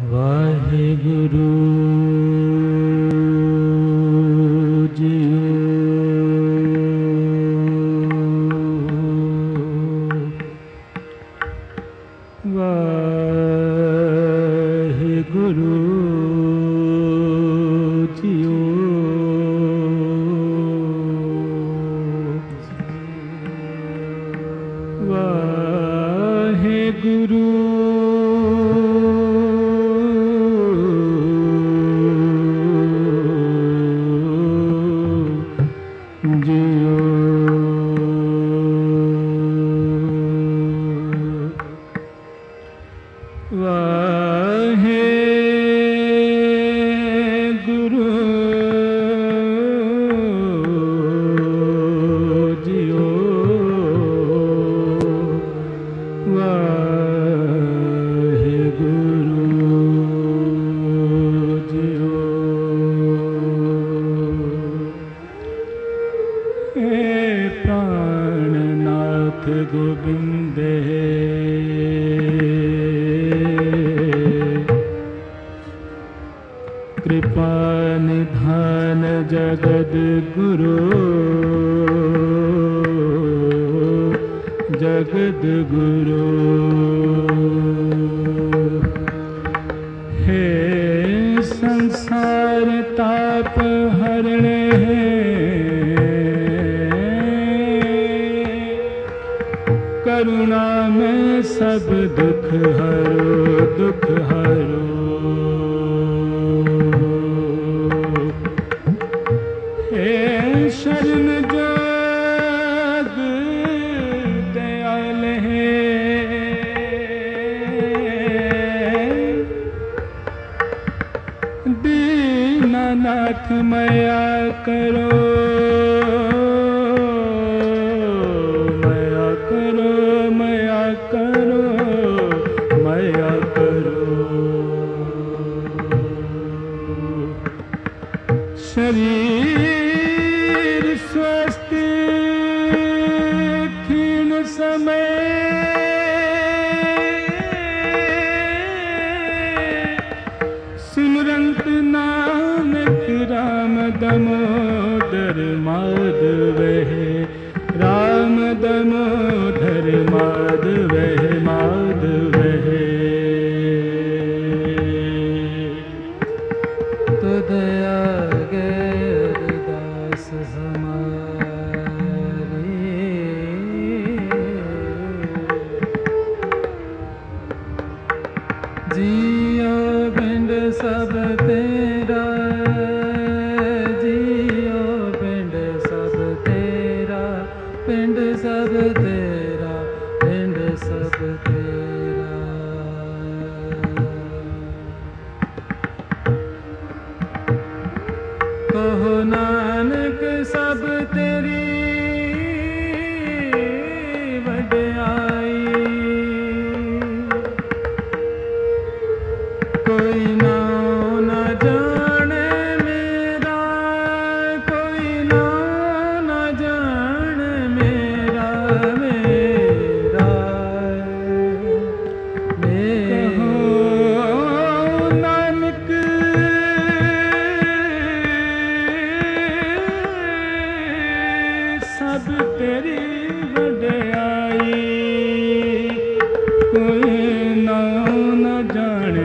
वाहिगुरु जीओ वाहिगुरु जीओ वाहिगुरु गोविंदे कृपा निधान जगद गुरु जगद गुरु हे संसार ताप हरणे करुणा में सब दुख हरो दुख हरो हे शरण जोग दयाल है दीनानाथ मया करो शरीर स्वस्थ क्षीण समय सिमरंत नानक राम दामोदर माधव राम दामोदर माधव माधव तो दया जियो पिंड सब तेरा जियो पिंड सब तेरा पिंड सब तेरा पिंड सब तेरा कहो नानक सब तेरी वड्याई कोई नाम न जाने मेरा कोई नाम न जाने मेरा मेरा कहो नानक सब तेरी वड्याई कोई नाम न जाने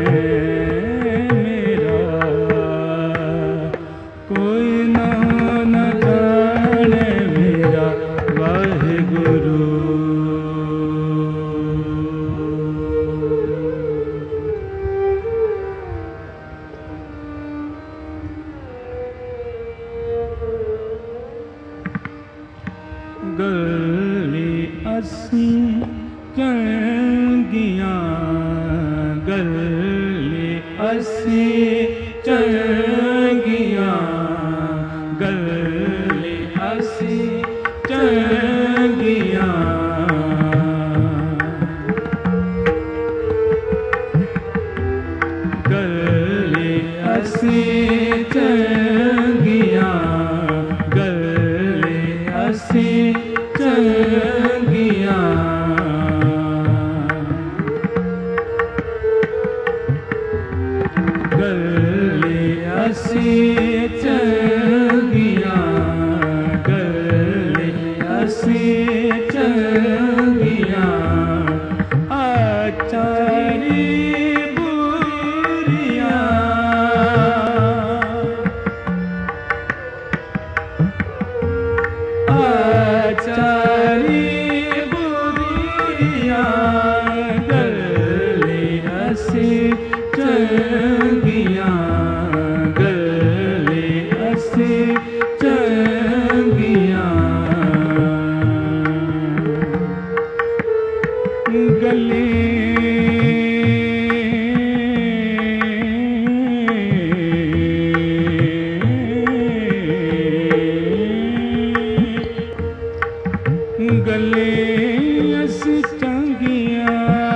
गली असी चंगियां गली असी चंगियां गली असी चंगियां गली असी चंगियां गली असी चंगियां गले असी चंगिया गले असी चंगिया आचारी बुरिया आचारी बुरिया गले असी चंगिया गले असी चंगिया गले गले असी चंगिया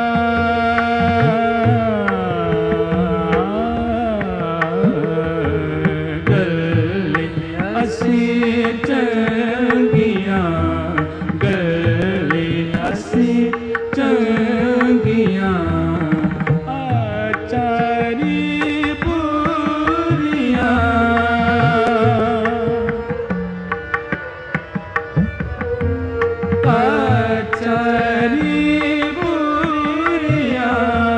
गले असी चंगिया गले असी चंगिया आचारी बुरिया आचारी बुरिया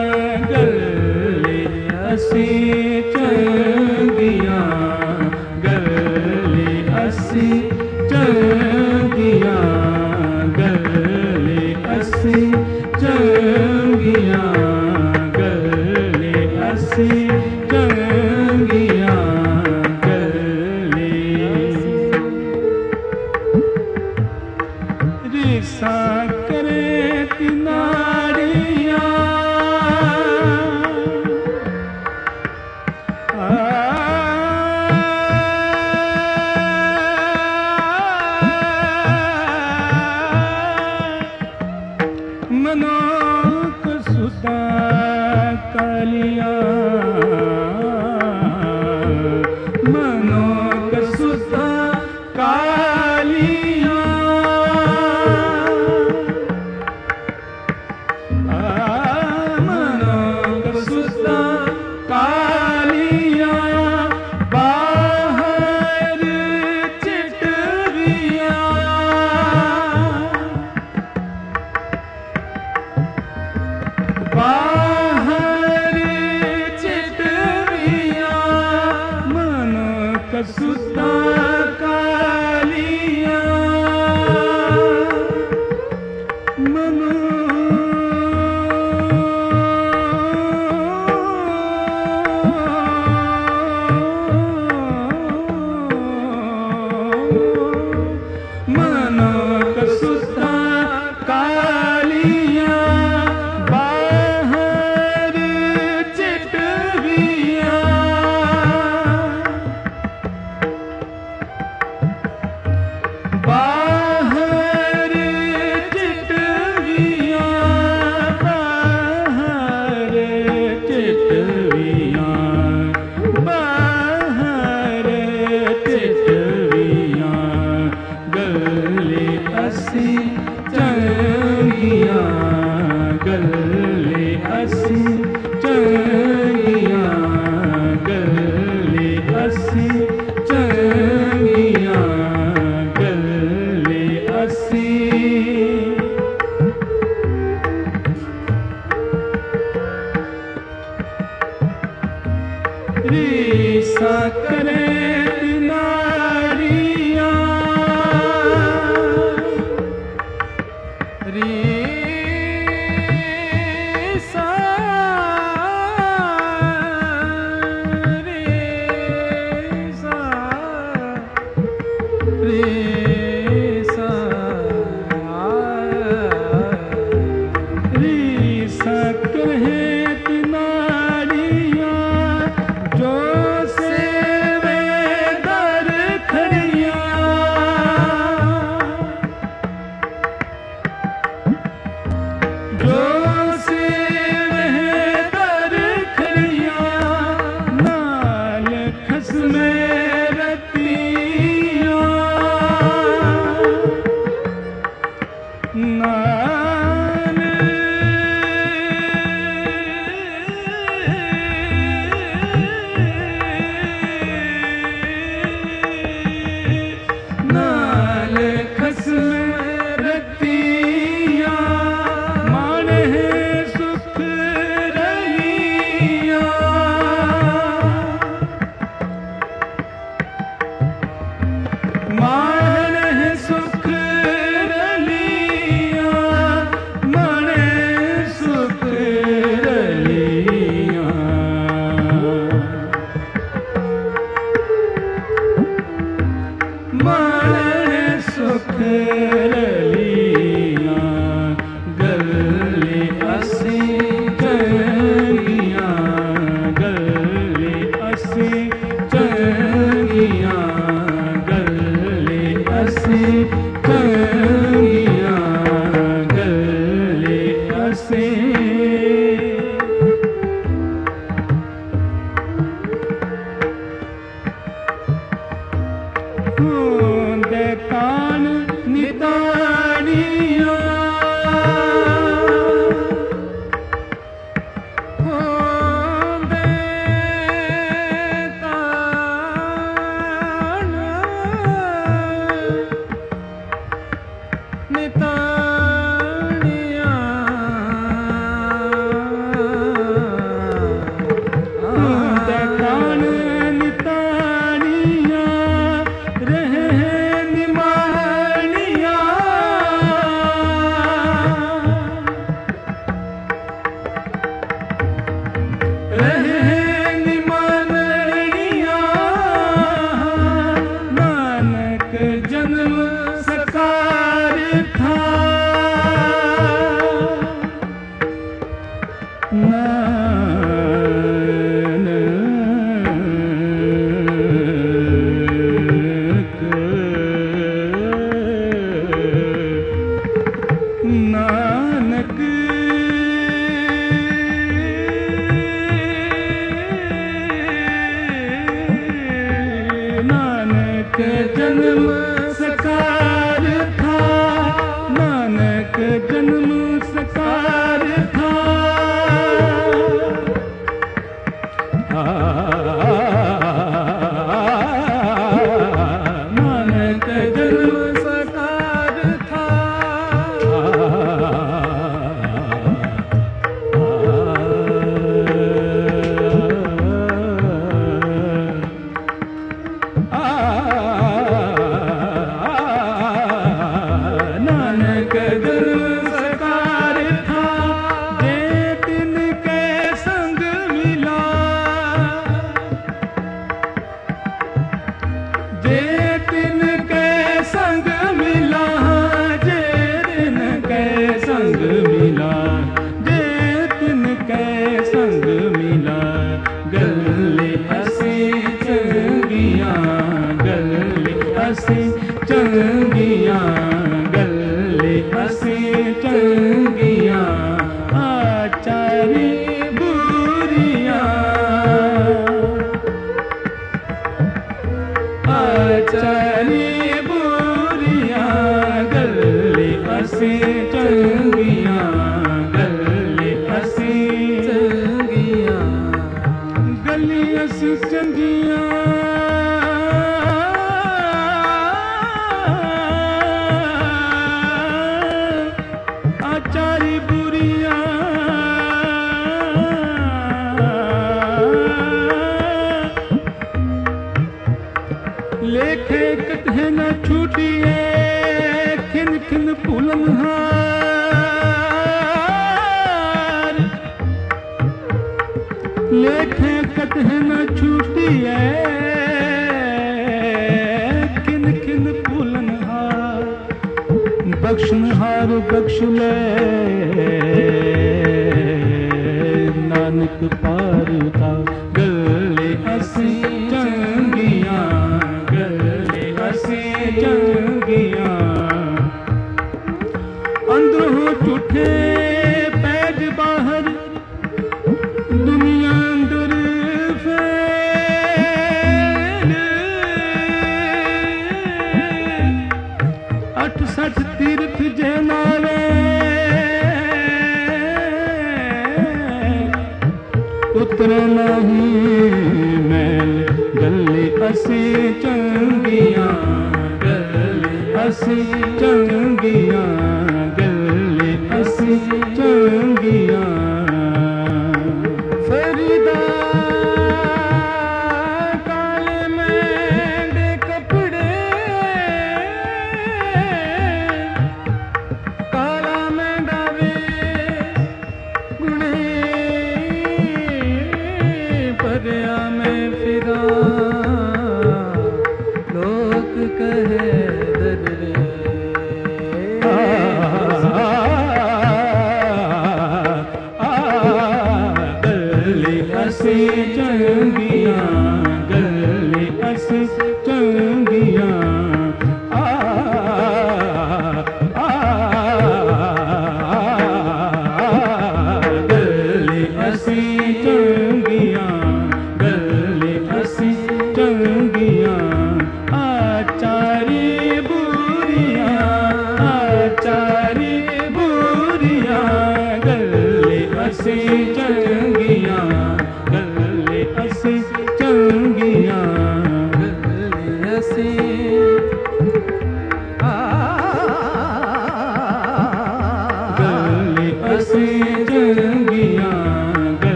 गले असी चंगिया गले असी चंगिया गले असी चंगिया गले असी चंगिया गले रिसा करे तिनारिया मनोक सुता कालिया मनोक सुता कालिया मनोक सुता कालिया बाहर चिटविया बाहर चिटविया मनोक सुता कालिया मनो मनोक सुता कालिया बाहर चिटविया बाहर चिटविया बाहर चिटविया बाहर चिटविया गले असी चंगिया गले असी चंगिया गले असी चंगिया गले असी रिसा करे नारिया रिसा रिसा रिसा रिसा करे नारिया जो सेवे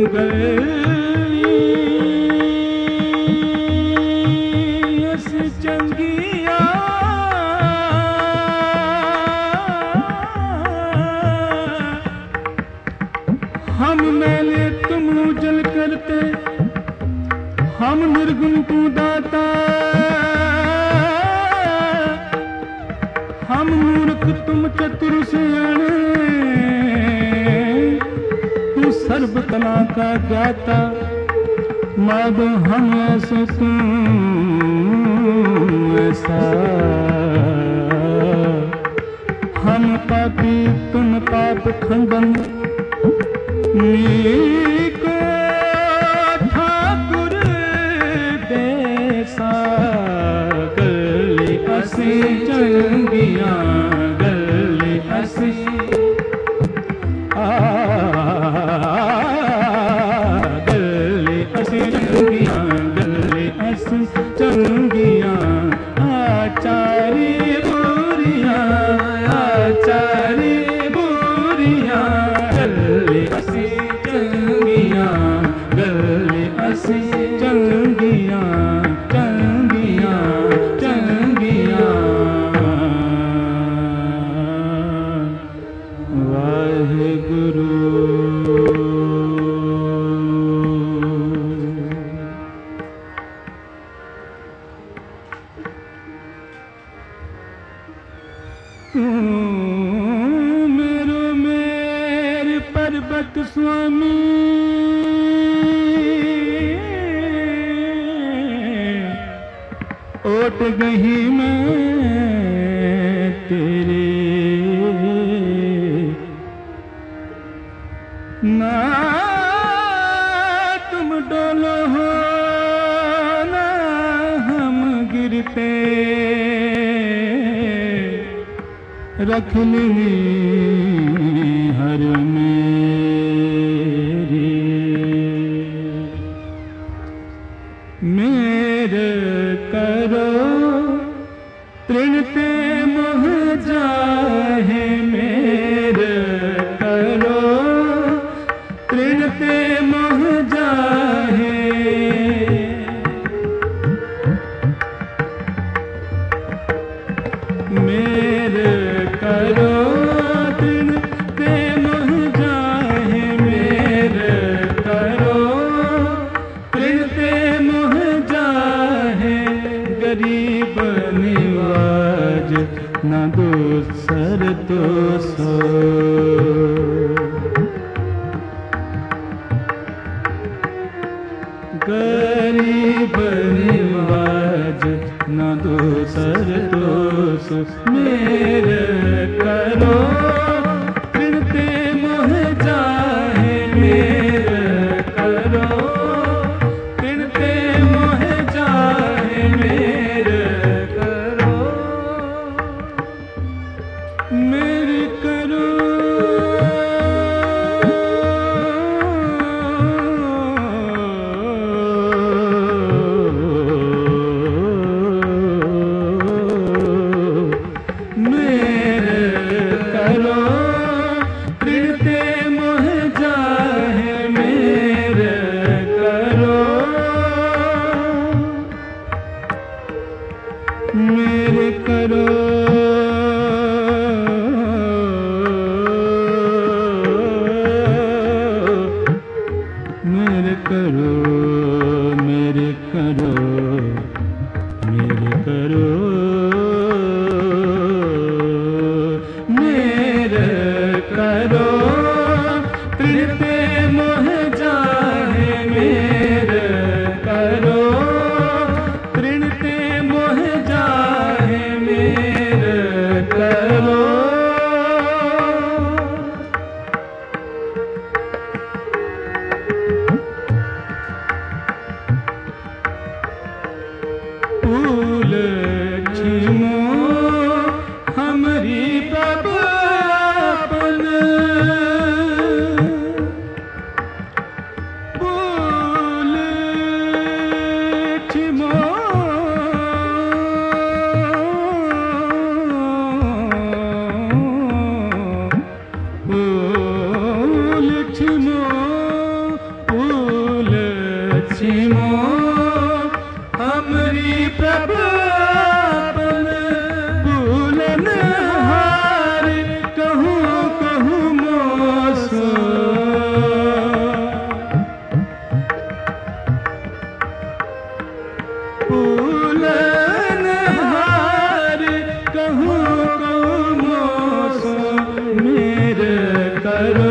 अस चंगिया हम मैले तुम उजल करते, हम निर्गुण तू दाता, हम मूर्ख तुम चतुर सियाणे, तू सर्व कला का ज्ञाता। माधो हम ऐसे तुम ऐसा, हम पापी तुम पाप खंडन। नीको ठाकुर देसा, गले असी चंगियां, गले असी गले असी चंगियां, गले असी चंगियां। आचारी बुरियां, आचारी बुरियां, गले असी चंगियां, गले असी चंगियां, चंगियां, चंगियां। वाहेगुरु। मेरो मेर पर्वत स्वामी, ओट गही मैं तेरे, ना तुम डोलो हो ना हम गिरते, रख ली हर मेरी। मेरे करो तृणते मोह जाहे, मेरे करो तृणते मोह जाहे। मेरे करो तृणते मोह जाहे, मेरे करो तृणते मोह जाहे। गरीब निवाज न दूसर तो सो, गरीब निवाज न दूसर तो सो। मेरे करो तृणते मोह जाहे, मेरे करो तृणते मोह जाहे। मेरे करो, मेरे करो मेरे करो, मेरे करो, मेरे करो, मेरे करो, मेरे करो तृणते मोह जाहे। मेरे करो तृणते मोह जाहे। मेरे करो, सीमो हमरी प्रभु आपन भूलन हार कहूँ कहूँ मोसो भूलन हार कहूँ कहूँ मोसो मेरे करो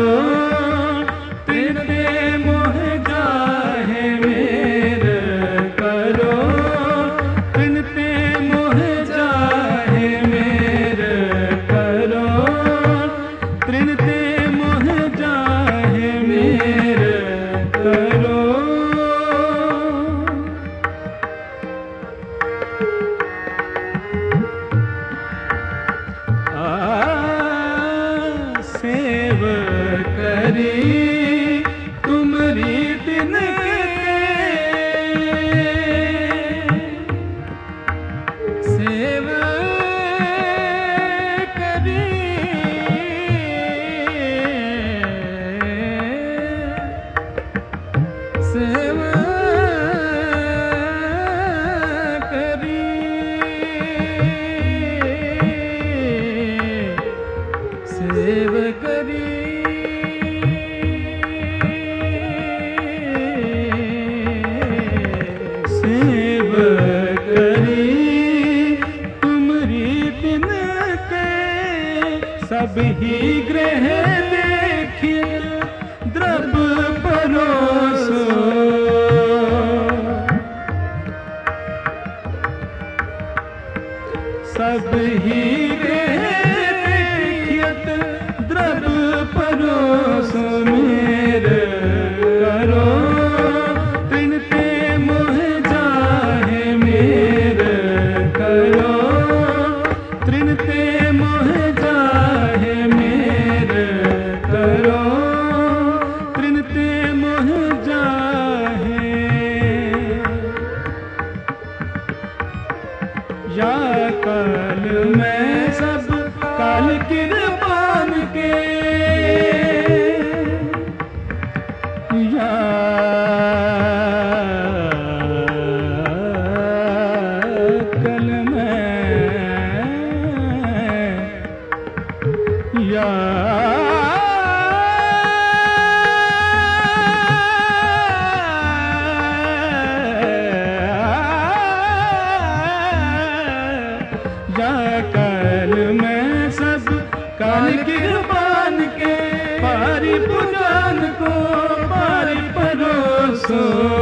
सब ही ग्रह देखिए द्रव्य परोसो सब ही ग्रह देखिए द्रव्य परोसो मेरे करो तृणते मोह जाहे मेरे करो तृणते मोह या काल में सब काल कृपान के या कल में या काल में सब काल कृपान के पारी पुराण को पारी परोसो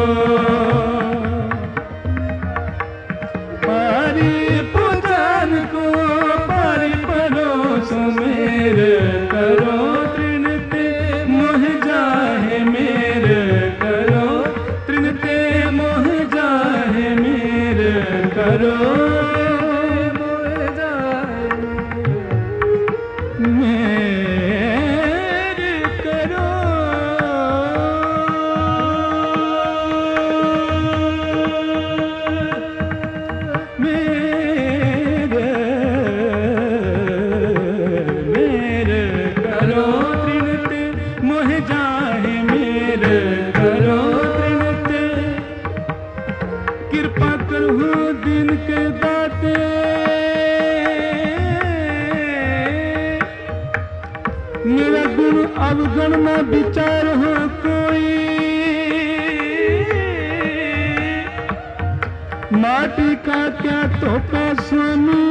पारी पुराण को पारी परोसो मेरे करो तृणते मोह जाहे मेरे करो तृणते मोह जाहे मेरे करो कृपा करो दिन के दाते मेरा गुण अवगुण में विचार हो कोई माटी का क्या तोपा स्वामी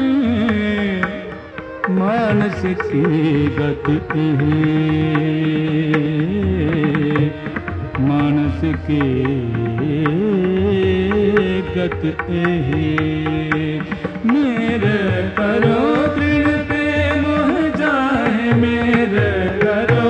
मानस की गति मानस की गत मेरे करो तृणते मोह जाहे मेरे करो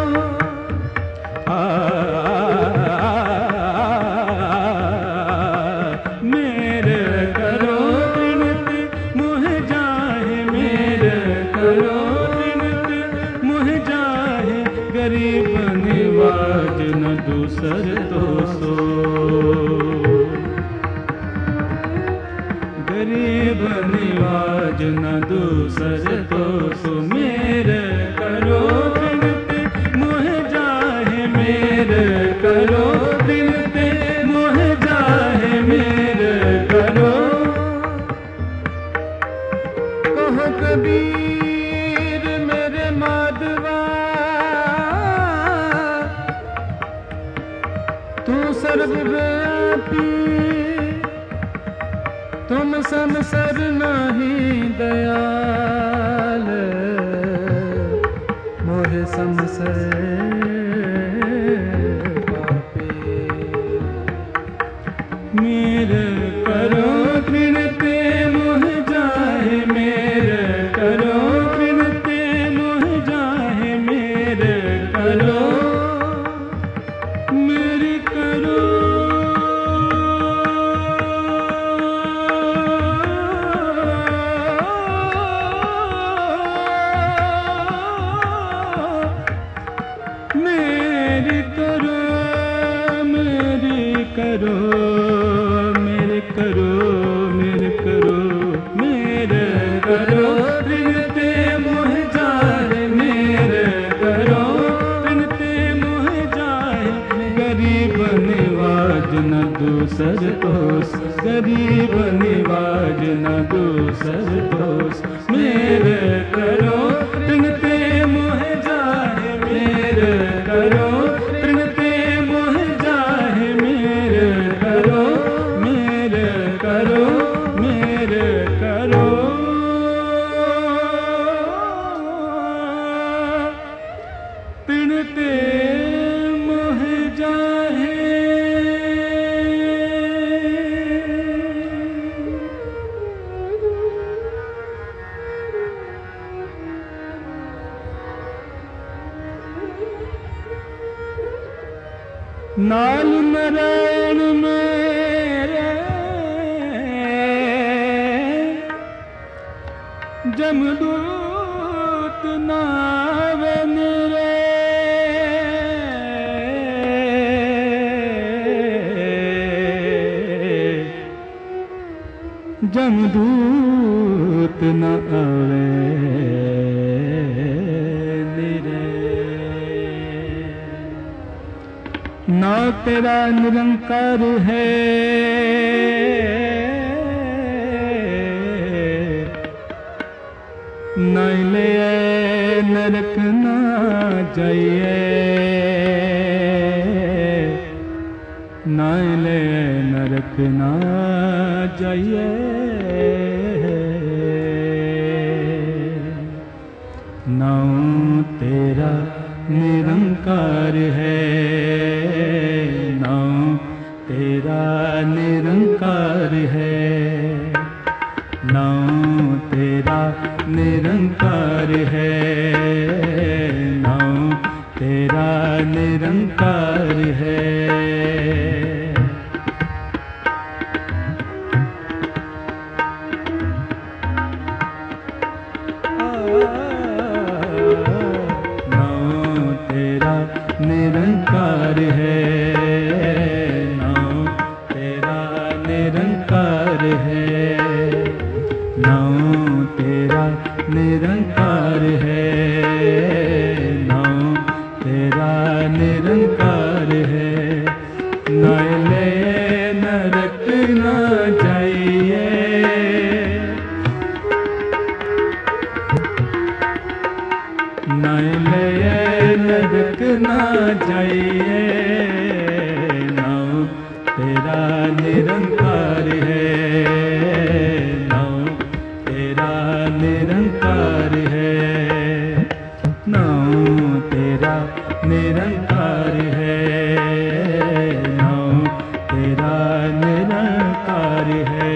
मेरे करो तृणते मोह जाहे मेरे करो तृणते मोह जाहे गरीब निवाज न दूसर तो सो गरीब निवाज न दूसर तो सो मेरे करो तृणते मोह जाहे मेरे करो तृणते तू सर्वव्यापी तुम समसर नहीं दयाल मोहे समसर पापी मेरे करो तृणते मोह जाहे मेरे करो तृणते मोह जाहे मेरे करो मेरी करो मेरी करो मेरी करो मेरे करो मेरे करो मेरे करो तृणते मोह जाए मेरे करो तृणते मोह जाए गरीब निवाज न दूसर दोष गरीब निवाज न दूसर दोष मेरे करो तृणते मोह जाए मेरे करो तृणते मोह जाए मेरे करो मेरे करो मेरे करो तृणते मोह जाए नाल नारायण मेरे जमदूत नावे मेरे जमदूत न आवे ना तेरा निरंकार है न ले नरक ना जाइए न ले नरक ना जाइए नाम तेरा निरंकार है नाम तेरा निरंकार है नाम तेरा निरंकार है नाम तेरा निरंकार है निरंकार है नाम तेरा निरंकार है नाम तेरा निरंकार है नाम तेरा निरंकार है न ले नरक न जाइए न ले नरक ना जाइए नाम तेरा निरंकार है नाम तेरा निरंकार है नाम तेरा निरंकार है नाम तेरा निरंकार है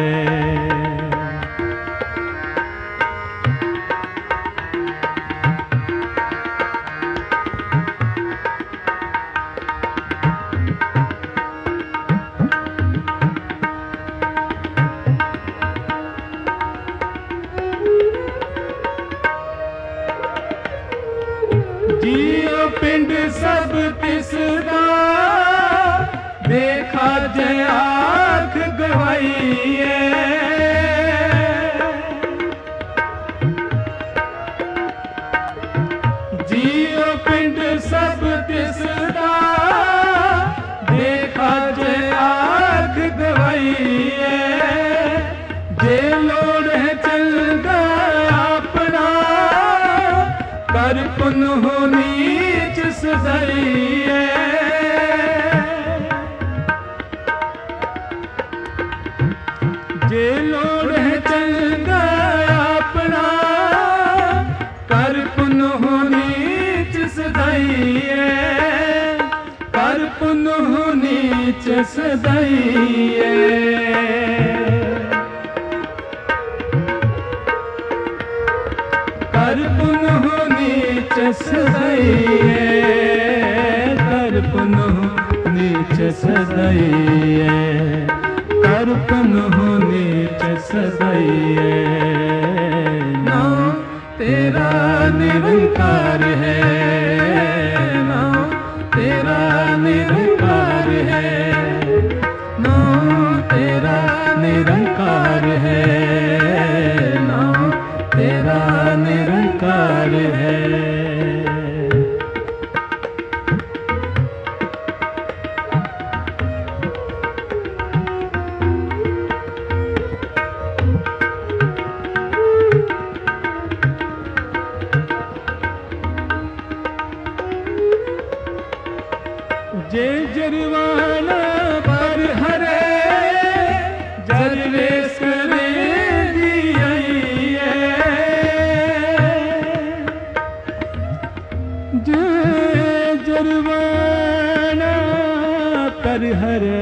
पुनः नीच सदैये कर पुनः नीच सदैये कर पुनः नीच सदैये कर पुनः नीच सदैये नाम तेरा निरंकार है नाम तेरा निरंकार है नाम तेरा निरंकार है नाम तेरा निरंकार है जे जरवाना पर हरे जरवेश करे दिए जे जरवाना पर हरे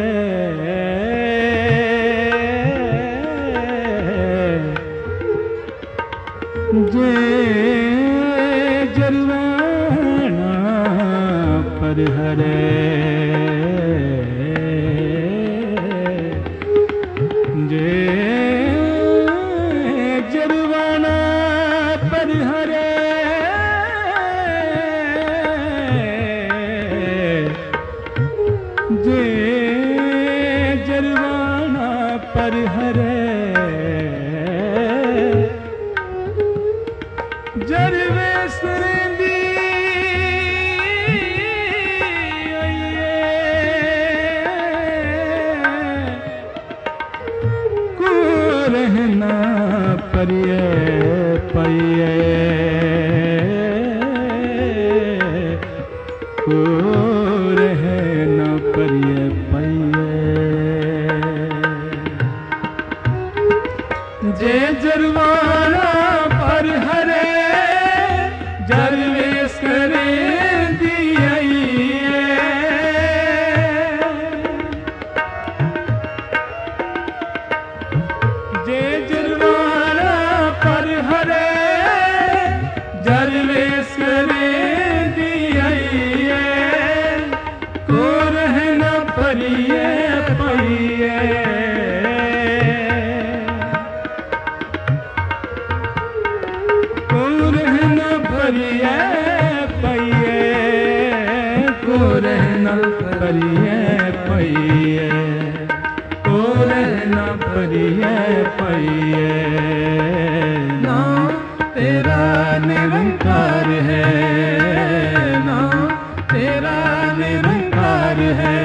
जे जरवाना पर हरे जे जरवाना पर हरे जरवे सुरेंदी को रहना परिये परिये को रहना परिये जे जरवाना पर हरे जरवेश करे दिए जे जरवाना पर हरे जरवेश करे दिए को रहना परिये परिये परिये पइये को रहना परिये पइये को रहना परिये पइये नाम तेरा निरंकार है नाम तेरा निरंकार है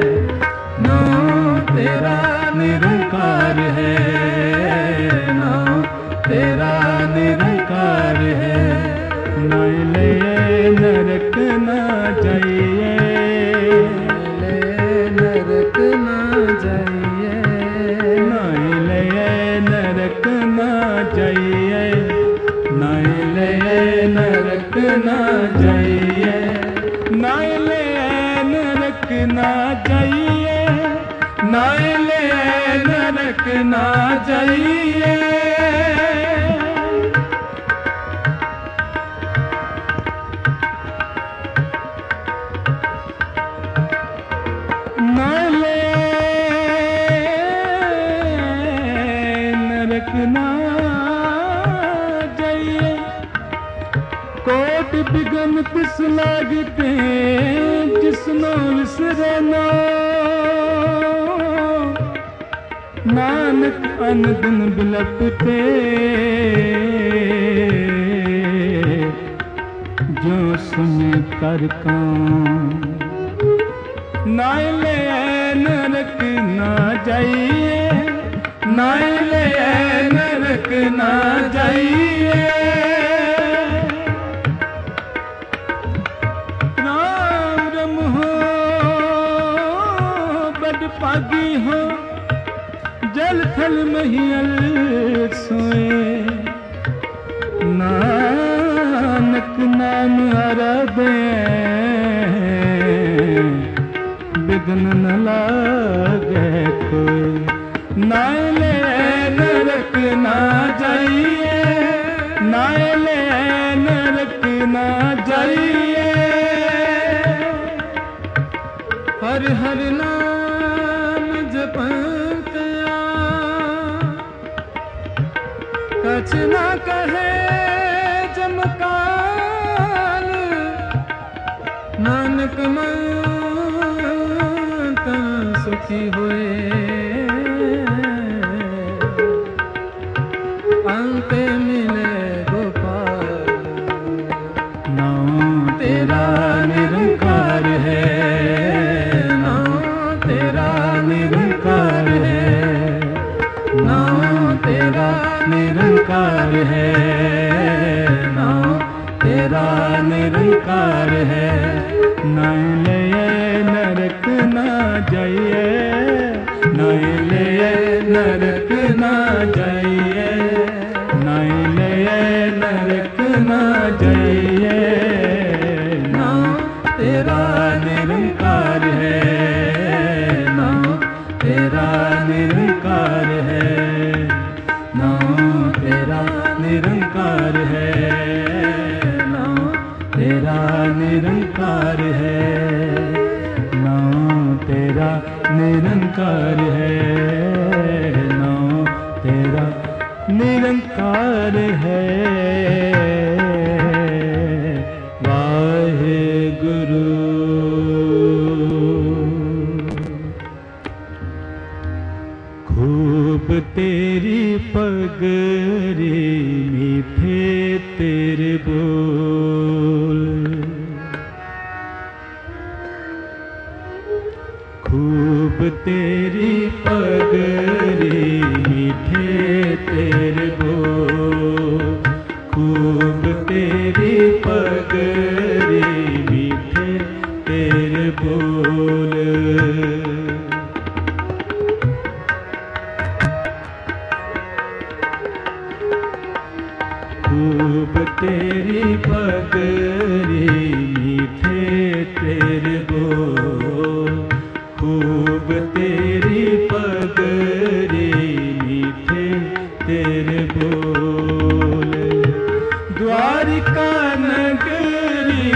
नाम तेरा निरंकार है नाम तेरा निरंकार है नाइले नरक ना जाइए नरक ना जाइए नाइले नरक ना जाइए नाइले नरक ना जाइए नाइले नरक ना जाइए नाइले नरक ना जाइए ना जाइए कोट बिगन तिस लागते जिसनो विसरना नानक अन दिन बिलपते जो सुने कर काम नाइले नरक ना जाइए नाइले नरक ना जाइए राम रम हो बड़ पागी हो जल थल महियल सोए नानक नाम अरबे लगन न लागे कोई। नाले नरक ना जाइए, नाले नरक ना जाइए। हर हर नाम जपंतया कछ ना कहे जमकाल। नानक मंत सुखी हुए अंत मिले गोपाल। नाम तेरा निरंकार है, नाम तेरा निरंकार है, नाम तेरा निरंकार है, नाम तेरा निरंकार है। नाले नरक ना जाइए, नाले नरक ना जाइए, नाले नरक ना जाइए। नाम तेरा निरंकार है, नाम तेरा निरंकार है, नाम तेरा निरंकार है, नाम तेरा निरंकार है, नाम तेरा निरंकार है, नाम तेरा निरंकार है। वाहेगुरु। खूब तेरी पगरी मीठे तेरे बोल, खूब तेरी पगरी मीठे तेरे बोल, खूब तेरी पगरी मीठे तेरे बोल। खूब तेरी पगरी मीठे तेरे बोल, खूब तेरी पगरी मीठे तेरे बोल। द्वारिका नगरी,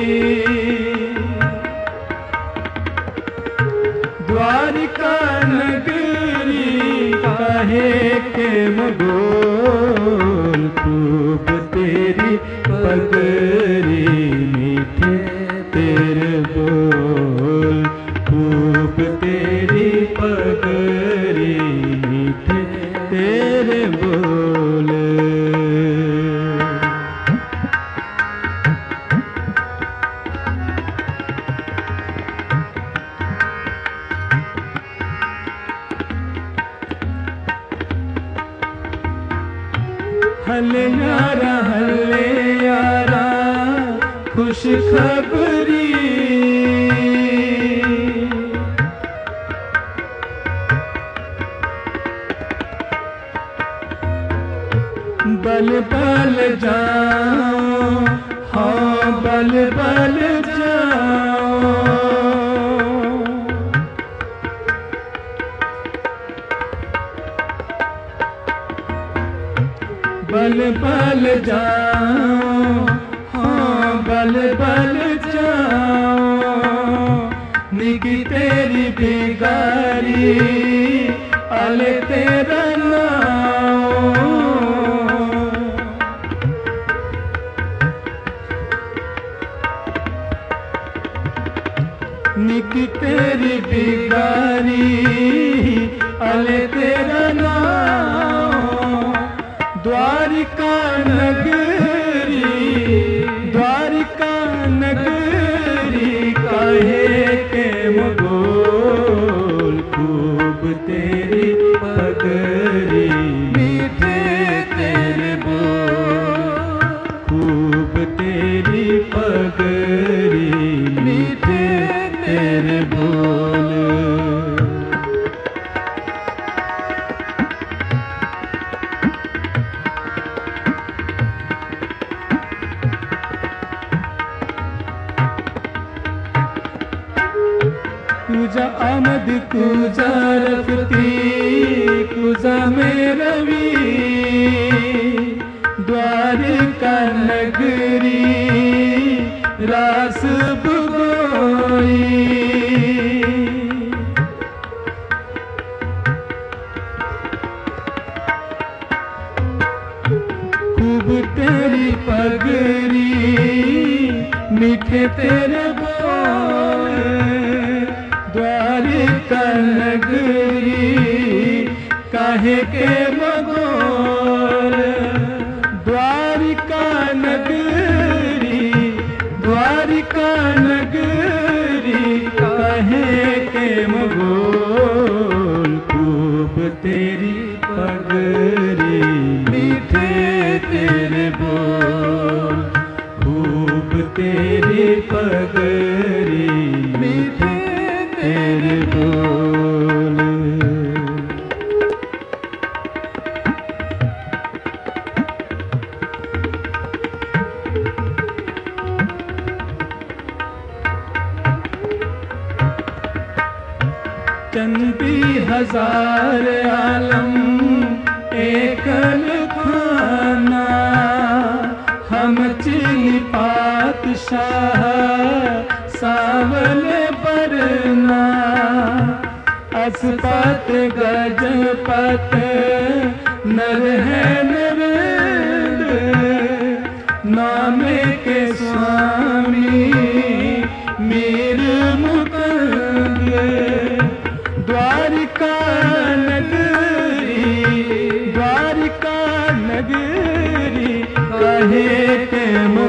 द्वारिका नगरी कहे के मगोल। खूब तेरी पगरी मीठे तेरे बोल, खूब तेरी पगरी मीठे तेरे बोल। हले यारा खुश खबरी, बल बल जाओ, हाँ बल बल जाओ। बल बल जाओ, हाँ बल बल जाओ। निकी तेरी बिगारी अले तेरा नाम। निकी तेरी बिगारी अले तेरा नाम। द्वारिका नगरी, द्वारिका नगरी कहे के मगोल। खूब तेरी पगरी मीठे तेरे बोल, खूब तेरी पगरी मीठे तेरे बोल। आमद कुजा रफती कुजा में रवि द्वारिका नगरी रास बुगोई। खूब तेरी पगरी मीठे तेरे बोल द्वारिका नगरी काहे के मगोल। द्वारिका नगरी काहे के मगोल। खूब तेरी पगरी मीठे तेरे बोल खूब तेरी पगरी मीठे तेरे बोल। चंदी हजार आलम एकल खाना हम चीनी पातशाह सावल बरना। असपत गजपत नर है नरेंद्र नामे के स्वामी मीर मुकुंद। द्वारिका नगरी काहे के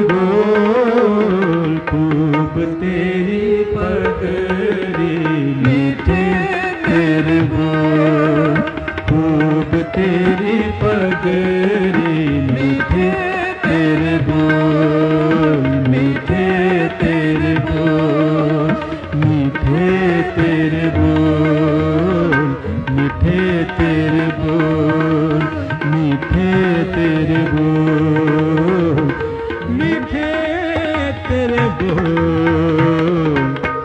मगोल। खूब तेरी पगरी मीठे तेरे बोल खूब तेरी पगरी मीठे तेरे बोल मीठे तेरे बोल मीठे तेरे बोल मीठे तेरे बोल मीठे तेरे बोल मीठे तेरे बोल।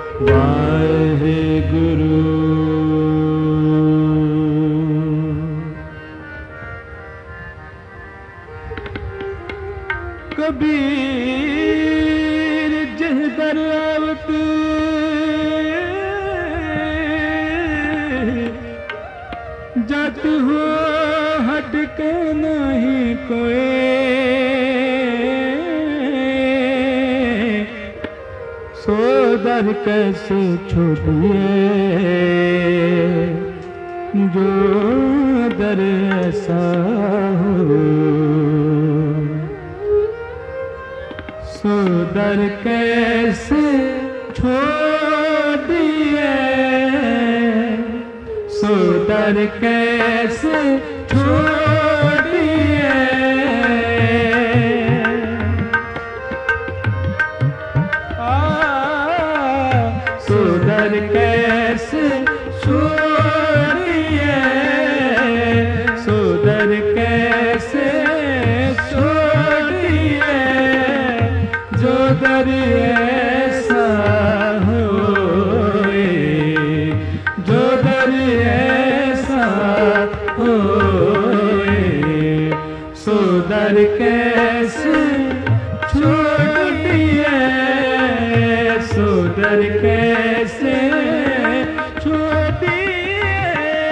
वाहेगुरु। कबीर जह दरावत जात हो हट के नहीं कोई। सो दर कैसे छोड़िए जो दर ऐसा हो। सो दर कैसे छोड़िए सो दर कैसे छोड़िए। सो दर कैसे छोड़िए सो दर कैसे छोड़िए। जो दर ऐसा होए जो दर ऐसा होए। सो दर कैसे छोड़िए सो दर कैसे छोड़िए।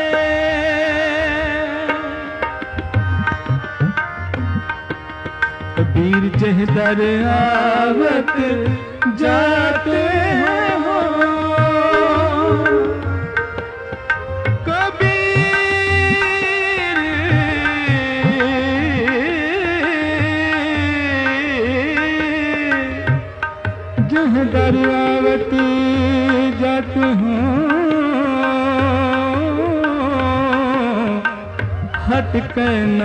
कबीर जह दर आवत जाते हो। कबीर जह दर आवत जात हो। हट के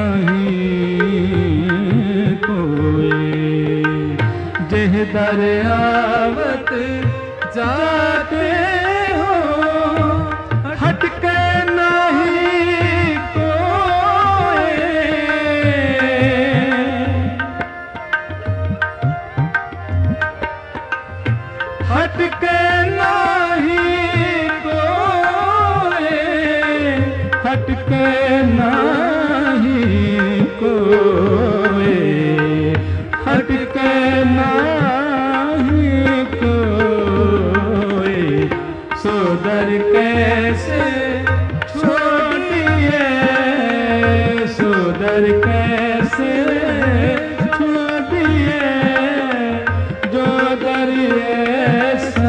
नहीं कोई। जह दर आवत जाते हो हट के नहीं कोई। हट के नहीं कोई। हटके नहीं कोई, हटके नहीं कोई, सोदर कैसे छोड़िए, सोदर कैसे छोड़िए, जो दर ऐसा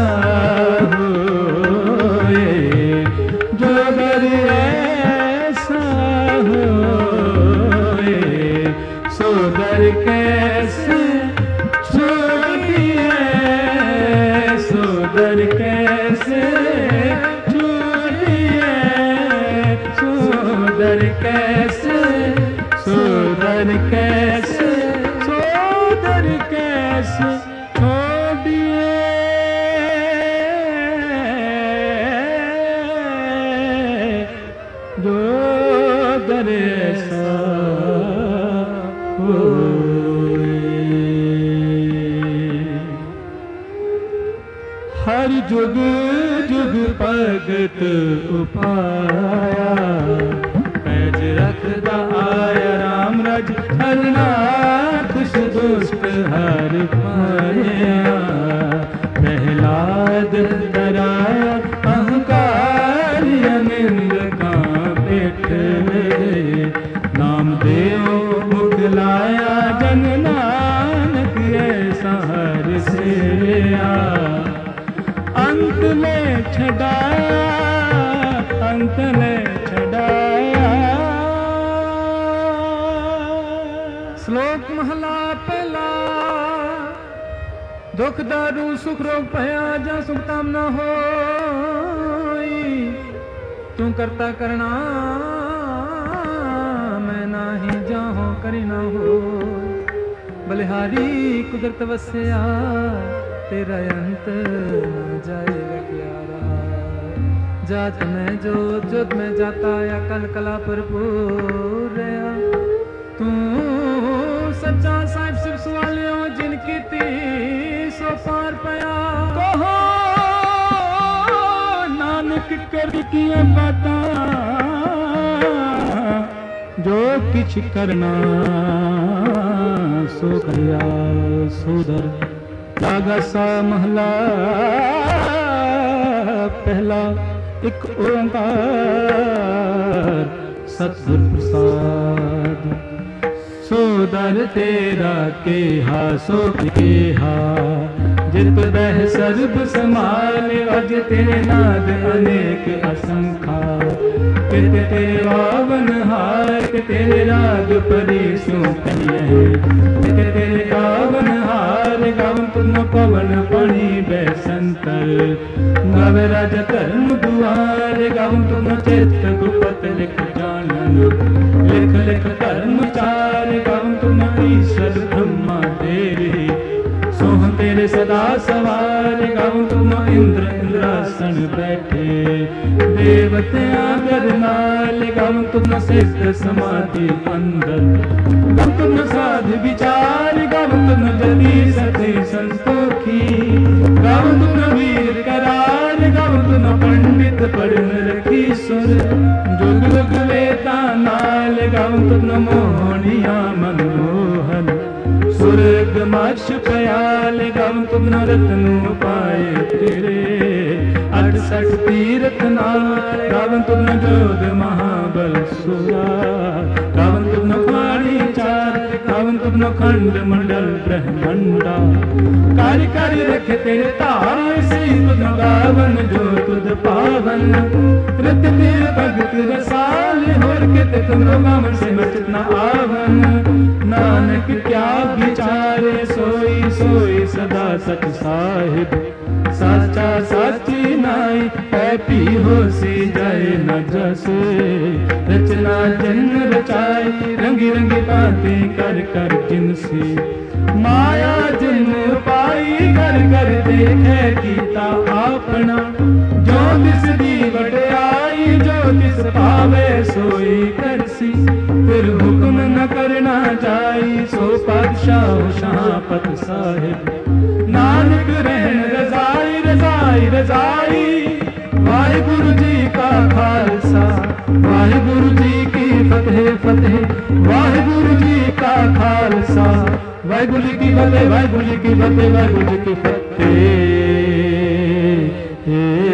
होए, जो दर ऐसा होए, सोदर कैसे छोड़िए, सोदर कैसे छोड़िए, सोदर कैसे, सोदर कैसे, सोदर कैसे छोड़िए, जो दर ऐसा हर जुग जुग भगत उपाया, पैज रखदा आया राम रज हरनाथ, दुष्ट हर पाया, प्रहलाद डराया अहंकार अनिंद का पेट, नामदेव मुख लाया जन नानक ऐसा हर सेया, अंत ले छड़ाया, अंत ले छड़ाया। श्लोक महला पहला। दुख दारू सुख रोग भया जा सुख ताम न होई, तू करता करना मैं नाही जाहो करी न हो, बलिहारी कुदरत वस्या तेरा अंत न जाएगा क्या रहा, जात में जोत जोत में जाता या कल कला भरपूर रहा, तू सच्चा साहिब सिर सवालियों जिनकी ती सो पार पया, कहो नानक कर किया बाता, जो किछ करना सो करिया सोदर। रागा सा महला पहला। एक ओंकार सतगुर प्रसाद, सोदर तेरा केहा सो केहा, जित बह सर्ब समाले अज तेरे नाद अनेक असंखा, कित तेरे वावन हार तेरे राग परी सो कहिए, कित तेरे गावन हार गावन तुम पवन पानी बैसंतर, गावे राजा धर्म दुआर गावन तुम चित्त गुपत लिख जानन, लिख लिख धर्म चार गावन तुम ईश्वर ब्रह्मा तेरे, सोह तेरे सदा सवार गाऊं तुम इंद्र इंद्रासन बैठे, देवत्या गर नाल गाऊं तुम सिद्ध समाधि अंदर, गाऊं तुम साध विचार गाऊं तुम जति सती संतोखी, गाऊं तुम वीर करार गाऊं तुम पंडित पढ़न रखी सुर, जुग जुग वेदा नाल गाऊं तुम मोहनिया मनमोहन, सुरग माश पयाल गाऊं तुम रत्नु पाए तेरे, 68 तीरथ नाल गाऊं तुम जोग महाबल सुरा, गाऊं तुम पाणी चार गाऊं तुम खंड मंडल ब्रह्मंडा, कार्य कार्य रखे तेरे तार सी तुम गावन जो तुद पावन, रत तेरे भगत रसाल होर के तुम गावन से मचत न आवन, नानक क्या विचारे सोई सोई सदा सच साहिब, साचा साची नाई पैपी हो सी जाए न जसे, रचना जन्म रचाई रंगी रंगी बातें कर कर जिनसी, माया जिन पाई कर कर देखे कीता आपना, जो तिस दी वड्याई जो तिस पावे सोई करसी, फिर हुक्म न करना जाई सो पातशाह शाहपत साहिब, नानक रहन रजाई रजाई रजाई, वाहिगुरु जी का खालसा वाहिगुरु फतेह फतेह। वाहिगुरु जी का खालसा वाहिगुरु जी की फतेह, वाहिगुरु जी की फतेह, वाहिगुरु जी की फतेह।